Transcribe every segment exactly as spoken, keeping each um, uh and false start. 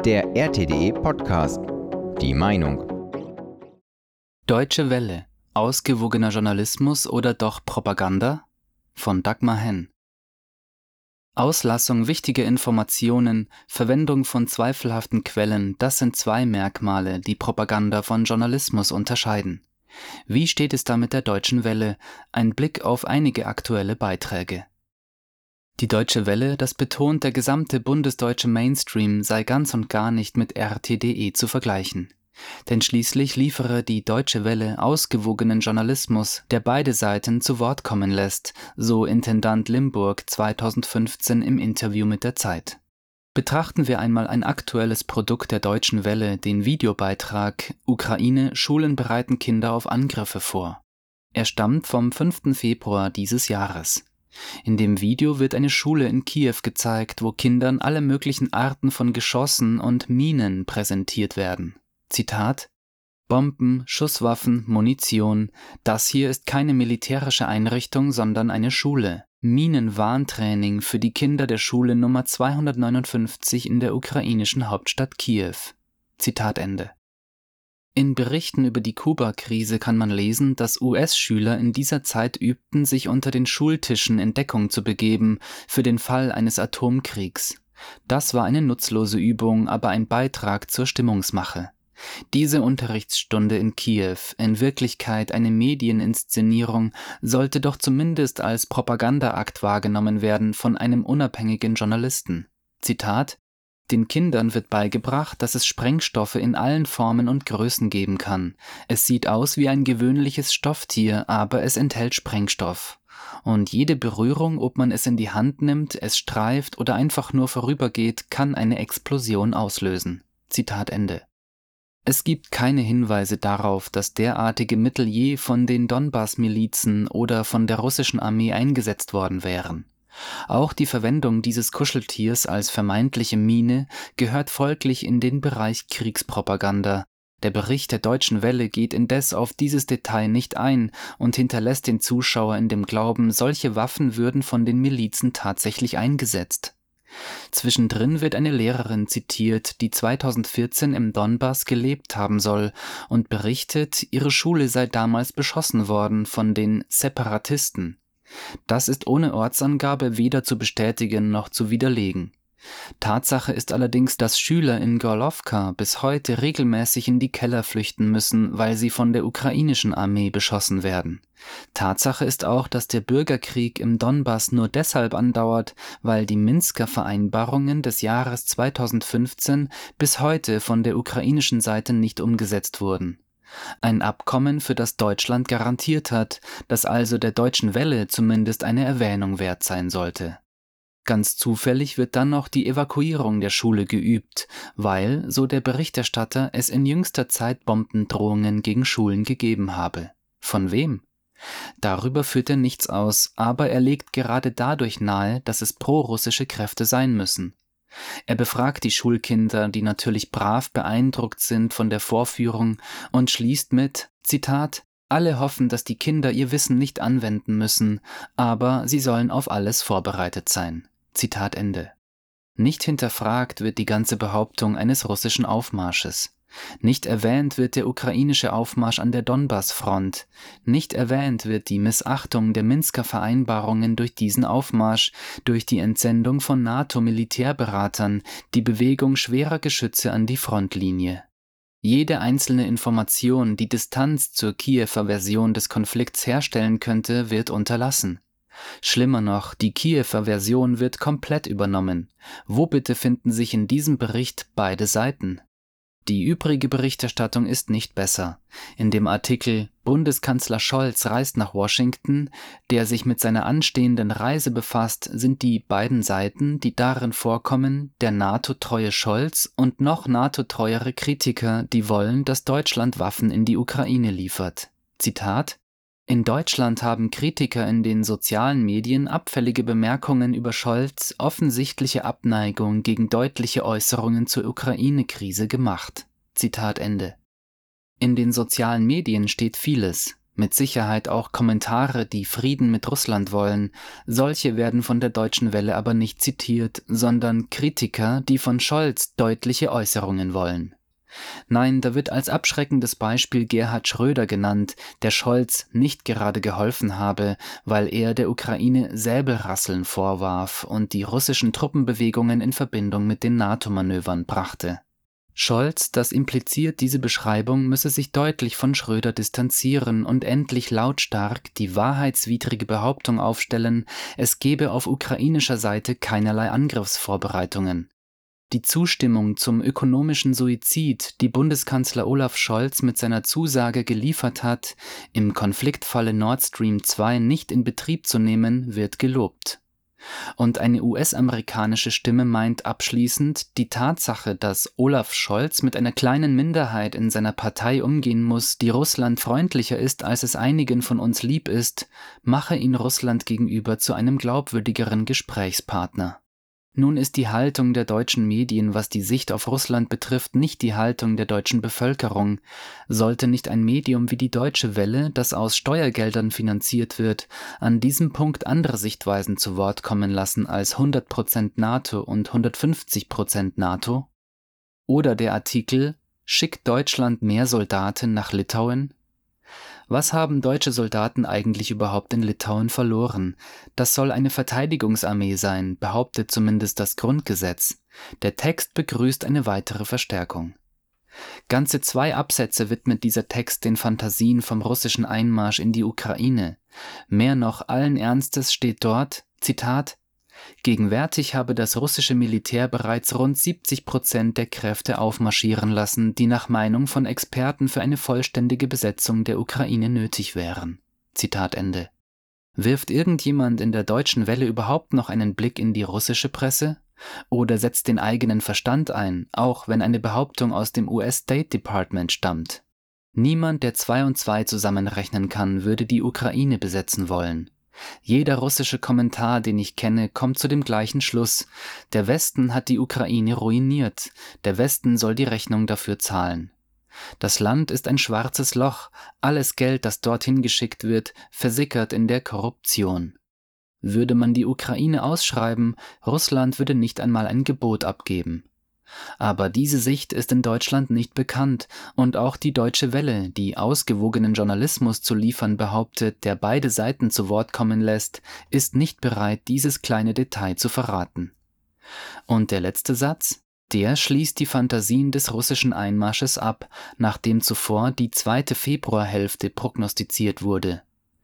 Der R T D Podcast. Die Meinung. Deutsche Welle. Ausgewogener Journalismus oder doch Propaganda? Von Dagmar Henn. Auslassung wichtiger Informationen, Verwendung von zweifelhaften Quellen, das sind zwei Merkmale, die Propaganda von Journalismus unterscheiden. Wie steht es da mit der Deutschen Welle? Ein Blick auf einige aktuelle Beiträge. Die Deutsche Welle, das betont, der gesamte bundesdeutsche Mainstream sei ganz und gar nicht mit R T D E zu vergleichen. Denn schließlich liefere die Deutsche Welle ausgewogenen Journalismus, der beide Seiten zu Wort kommen lässt, so Intendant Limburg zweitausendfünfzehn im Interview mit der Zeit. Betrachten wir einmal ein aktuelles Produkt der Deutschen Welle, den Videobeitrag »Ukraine, Schulen bereiten Kinder auf Angriffe vor«. Er stammt vom fünften Februar dieses Jahres. In dem Video wird eine Schule in Kiew gezeigt, wo Kindern alle möglichen Arten von Geschossen und Minen präsentiert werden. Zitat: Bomben, Schusswaffen, Munition, das hier ist keine militärische Einrichtung, sondern eine Schule. Minenwarntraining für die Kinder der Schule Nummer zweihundertneunundfünfzig in der ukrainischen Hauptstadt Kiew. Zitat Ende. In Berichten über die Kuba-Krise kann man lesen, dass U S-Schüler in dieser Zeit übten, sich unter den Schultischen in Deckung zu begeben, für den Fall eines Atomkriegs. Das war eine nutzlose Übung, aber ein Beitrag zur Stimmungsmache. Diese Unterrichtsstunde in Kiew, in Wirklichkeit eine Medieninszenierung, sollte doch zumindest als Propagandaakt wahrgenommen werden von einem unabhängigen Journalisten. Zitat: Den Kindern wird beigebracht, dass es Sprengstoffe in allen Formen und Größen geben kann. Es sieht aus wie ein gewöhnliches Stofftier, aber es enthält Sprengstoff. Und jede Berührung, ob man es in die Hand nimmt, es streift oder einfach nur vorübergeht, kann eine Explosion auslösen. Zitat Ende. Es gibt keine Hinweise darauf, dass derartige Mittel je von den Donbass-Milizen oder von der russischen Armee eingesetzt worden wären. Auch die Verwendung dieses Kuscheltiers als vermeintliche Mine gehört folglich in den Bereich Kriegspropaganda. Der Bericht der Deutschen Welle geht indes auf dieses Detail nicht ein und hinterlässt den Zuschauer in dem Glauben, solche Waffen würden von den Milizen tatsächlich eingesetzt. Zwischendrin wird eine Lehrerin zitiert, die zweitausendvierzehn im Donbass gelebt haben soll und berichtet, ihre Schule sei damals beschossen worden von den Separatisten. Das ist ohne Ortsangabe weder zu bestätigen noch zu widerlegen. Tatsache ist allerdings, dass Schüler in Gorlowka bis heute regelmäßig in die Keller flüchten müssen, weil sie von der ukrainischen Armee beschossen werden. Tatsache ist auch, dass der Bürgerkrieg im Donbass nur deshalb andauert, weil die Minsker Vereinbarungen des Jahres zweitausendfünfzehn bis heute von der ukrainischen Seite nicht umgesetzt wurden. Ein Abkommen, für das Deutschland garantiert hat, das also der Deutschen Welle zumindest eine Erwähnung wert sein sollte. Ganz zufällig wird dann noch die Evakuierung der Schule geübt, weil, so der Berichterstatter, es in jüngster Zeit Bombendrohungen gegen Schulen gegeben habe. Von wem? Darüber führt er nichts aus, aber er legt gerade dadurch nahe, dass es prorussische Kräfte sein müssen. Er befragt die Schulkinder, die natürlich brav beeindruckt sind von der Vorführung, und schließt mit, Zitat: Alle hoffen, dass die Kinder ihr Wissen nicht anwenden müssen, aber sie sollen auf alles vorbereitet sein. Zitat Ende. Nicht hinterfragt wird die ganze Behauptung eines russischen Aufmarsches. Nicht erwähnt wird der ukrainische Aufmarsch an der Donbass-Front. Nicht erwähnt wird die Missachtung der Minsker Vereinbarungen durch diesen Aufmarsch, durch die Entsendung von NATO-Militärberatern, die Bewegung schwerer Geschütze an die Frontlinie. Jede einzelne Information, die Distanz zur Kiewer Version des Konflikts herstellen könnte, wird unterlassen. Schlimmer noch, die Kiewer Version wird komplett übernommen. Wo bitte finden sich in diesem Bericht beide Seiten? Die übrige Berichterstattung ist nicht besser. In dem Artikel »Bundeskanzler Scholz reist nach Washington«, der sich mit seiner anstehenden Reise befasst, sind die beiden Seiten, die darin vorkommen, der NATO-treue Scholz und noch NATO-treuere Kritiker, die wollen, dass Deutschland Waffen in die Ukraine liefert. Zitat: In Deutschland haben Kritiker in den sozialen Medien abfällige Bemerkungen über Scholz' offensichtliche Abneigung gegen deutliche Äußerungen zur Ukraine-Krise gemacht. Zitat Ende. In den sozialen Medien steht vieles. mit Sicherheit auch Kommentare, die Frieden mit Russland wollen, solche werden von der Deutschen Welle aber nicht zitiert, sondern Kritiker, die von Scholz deutliche Äußerungen wollen. Nein, da wird als abschreckendes Beispiel Gerhard Schröder genannt, der Scholz nicht gerade geholfen habe, weil er der Ukraine Säbelrasseln vorwarf und die russischen Truppenbewegungen in Verbindung mit den NATO-Manövern brachte. Scholz, das impliziert, diese Beschreibung müsse sich deutlich von Schröder distanzieren und endlich lautstark die wahrheitswidrige Behauptung aufstellen, es gebe auf ukrainischer Seite keinerlei Angriffsvorbereitungen. Die Zustimmung zum ökonomischen Suizid, die Bundeskanzler Olaf Scholz mit seiner Zusage geliefert hat, im Konfliktfalle Nord Stream zwei nicht in Betrieb zu nehmen, wird gelobt. Und eine U S-amerikanische Stimme meint abschließend, die Tatsache, dass Olaf Scholz mit einer kleinen Minderheit in seiner Partei umgehen muss, die Russland freundlicher ist, als es einigen von uns lieb ist, mache ihn Russland gegenüber zu einem glaubwürdigeren Gesprächspartner. Nun ist die Haltung der deutschen Medien, was die Sicht auf Russland betrifft, nicht die Haltung der deutschen Bevölkerung. Sollte nicht ein Medium wie die Deutsche Welle, das aus Steuergeldern finanziert wird, an diesem Punkt andere Sichtweisen zu Wort kommen lassen als hundert Prozent NATO und hundertfünfzig Prozent NATO? Oder der Artikel »Schickt Deutschland mehr Soldaten nach Litauen?« Was haben deutsche Soldaten eigentlich überhaupt in Litauen verloren? Das soll eine Verteidigungsarmee sein, behauptet zumindest das Grundgesetz. Der Text begrüßt eine weitere Verstärkung. Ganze zwei Absätze widmet dieser Text den Fantasien vom russischen Einmarsch in die Ukraine. Mehr noch, allen Ernstes steht dort, Zitat, »Gegenwärtig habe das russische Militär bereits rund siebzig Prozent der Kräfte aufmarschieren lassen, die nach Meinung von Experten für eine vollständige Besetzung der Ukraine nötig wären.« Zitat Ende. Wirft irgendjemand in der Deutschen Welle überhaupt noch einen Blick in die russische Presse? Oder setzt den eigenen Verstand ein, auch wenn eine Behauptung aus dem U S State Department stammt? Niemand, der zwei und zwei zusammenrechnen kann, würde die Ukraine besetzen wollen. Jeder russische Kommentar, den ich kenne, kommt zu dem gleichen Schluss. Der Westen hat die Ukraine ruiniert. Der Westen soll die Rechnung dafür zahlen. Das Land ist ein schwarzes Loch. Alles Geld, das dorthin geschickt wird, versickert in der Korruption. Würde man die Ukraine ausschreiben, Russland würde nicht einmal ein Gebot abgeben. Aber diese Sicht ist in Deutschland nicht bekannt und auch die Deutsche Welle, die ausgewogenen Journalismus zu liefern behauptet, der beide Seiten zu Wort kommen lässt, ist nicht bereit, dieses kleine Detail zu verraten. Und der letzte Satz? Der schließt die Fantasien des russischen Einmarsches ab, nachdem zuvor die zweite Februarhälfte prognostiziert wurde.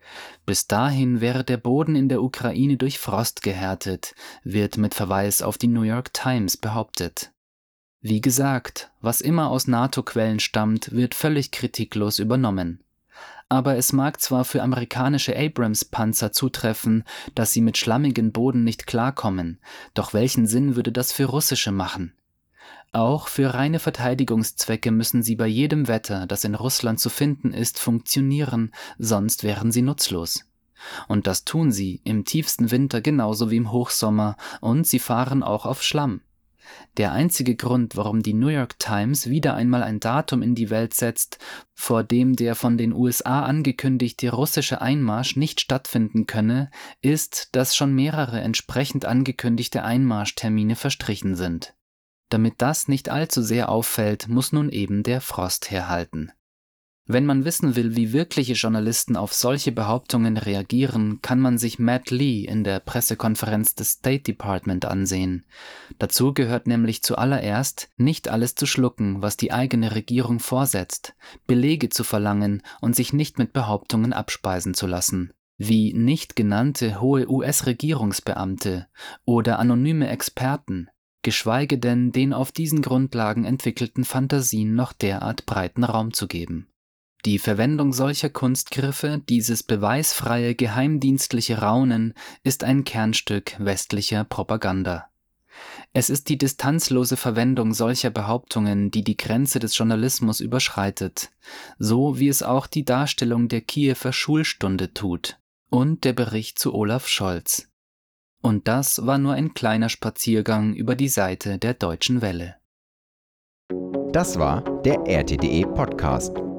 Bis dahin wäre der Boden in der Ukraine durch Frost gehärtet, wird mit Verweis auf die New York Times behauptet. Wie gesagt, was immer aus NATO-Quellen stammt, wird völlig kritiklos übernommen. Aber es mag zwar für amerikanische Abrams-Panzer zutreffen, dass sie mit schlammigen Boden nicht klarkommen, doch welchen Sinn würde das für russische machen? Auch für reine Verteidigungszwecke müssen sie bei jedem Wetter, das in Russland zu finden ist, funktionieren, sonst wären sie nutzlos. Und das tun sie im tiefsten Winter genauso wie im Hochsommer, und sie fahren auch auf Schlamm. Der einzige Grund, warum die New York Times wieder einmal ein Datum in die Welt setzt, vor dem der von den U S A angekündigte russische Einmarsch nicht stattfinden könne, ist, dass schon mehrere entsprechend angekündigte Einmarschtermine verstrichen sind. Damit das nicht allzu sehr auffällt, muss nun eben der Frost herhalten. Wenn man wissen will, wie wirkliche Journalisten auf solche Behauptungen reagieren, kann man sich Matt Lee in der Pressekonferenz des State Department ansehen. Dazu gehört nämlich zuallererst, nicht alles zu schlucken, was die eigene Regierung vorsetzt, Belege zu verlangen und sich nicht mit Behauptungen abspeisen zu lassen, wie nicht genannte hohe U S-Regierungsbeamte oder anonyme Experten, geschweige denn den auf diesen Grundlagen entwickelten Fantasien noch derart breiten Raum zu geben. Die Verwendung solcher Kunstgriffe, dieses beweisfreie geheimdienstliche Raunen, ist ein Kernstück westlicher Propaganda. Es ist die distanzlose Verwendung solcher Behauptungen, die die Grenze des Journalismus überschreitet, so wie es auch die Darstellung der Kiewer Schulstunde tut und der Bericht zu Olaf Scholz. Und das war nur ein kleiner Spaziergang über die Seite der Deutschen Welle. Das war der R T D E Podcast.